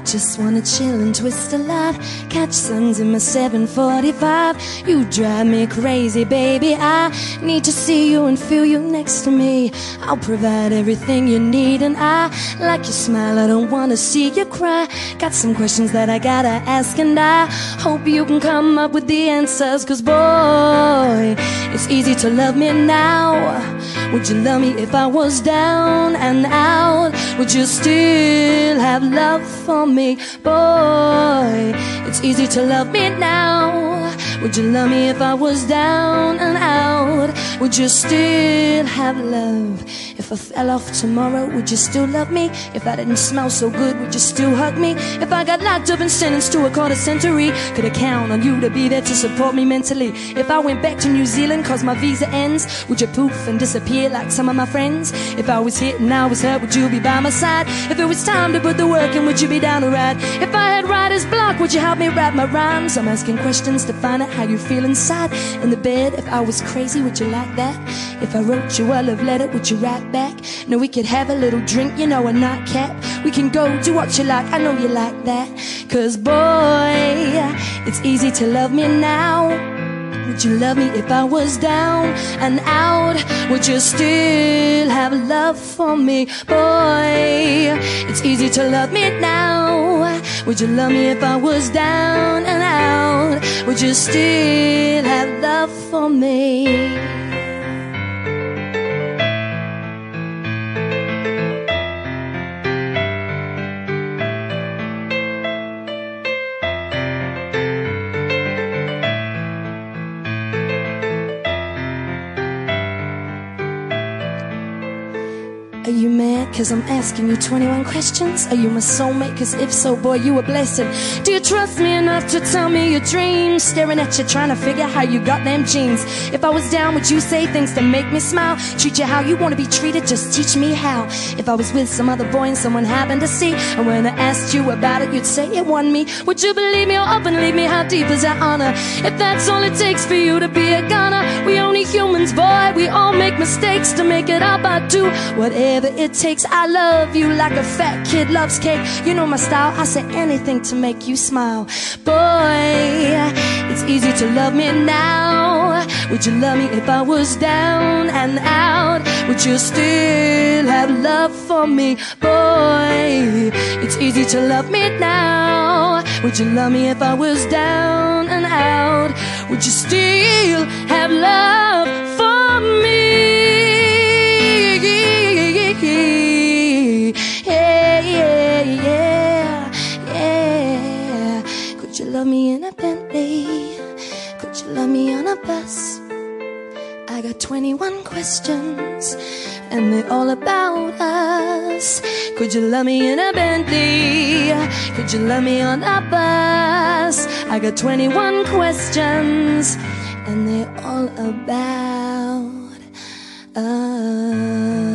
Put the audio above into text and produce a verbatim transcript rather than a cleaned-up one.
just wanna chill and twist a lot, catch suns in my seven forty-five. You drive me crazy, baby. I need to see you and feel you next to me. I'll provide everything you need, and I like your smile, I don't wanna see you cry. Got some questions that I gotta ask, and I hope you can come up with the answers. Cause boy, it's easy to love me now. Would you love me if I was down and out? Would you still have love for me? Boy, it's easy to love me now. Would you love me if I was down and out? Would you still have love? If I fell off tomorrow, would you still love me? If I didn't smell so good, would you still hug me? If I got locked up and sentenced to a quarter century, could I count on you to be there to support me mentally? If I went back to New Zealand cause my visa ends, would you poof and disappear like some of my friends? If I was hit and I was hurt, would you be by my side? If it was time to put the work in, would you be down to ride? If I had writer's block, would you help me write my rhymes? I'm asking questions to find out how you feel inside. In the bed, if I was crazy, would you like that? If I wrote you a love letter, would you write back? No, we could have a little drink, you know, a nightcap. We can go do what you like, I know you like that. Cause boy, it's easy to love me now. Would you love me if I was down and out? Would you still have love for me? Boy, it's easy to love me now. Would you love me if I was down and out? Would you still have love for me? Are you mad cause I'm asking you twenty-one questions? Are you my soulmate? Cause if so, boy, you a blessing. Do you trust me enough to tell me your dreams? Staring at you trying to figure how you got them jeans. If I was down, would you say things to make me smile? Treat you how you wanna be treated, just teach me how. If I was with some other boy and someone happened to see, and when I asked you about it, you'd say it wasn't me. Would you believe me or up and leave me? How deep is that honor? If that's all it takes for you to be a goner. We only humans, boy, we all make mistakes. To make it up, I do whatever it takes. I love you like a fat kid loves cake. You know my style, I say anything to make you smile. Boy, it's easy to love me now. Would you love me if I was down and out? Would you still have love for me? Boy, it's easy to love me now. Would you love me if I was down and out? Would you still have love for me? Yeah, yeah, yeah, yeah. Could you love me in a Bentley? Could you love me on a bus? I got twenty-one questions, and they're all about us. Could you love me in a Bentley? Could you love me on a bus? I got twenty-one questions, and they're all about us.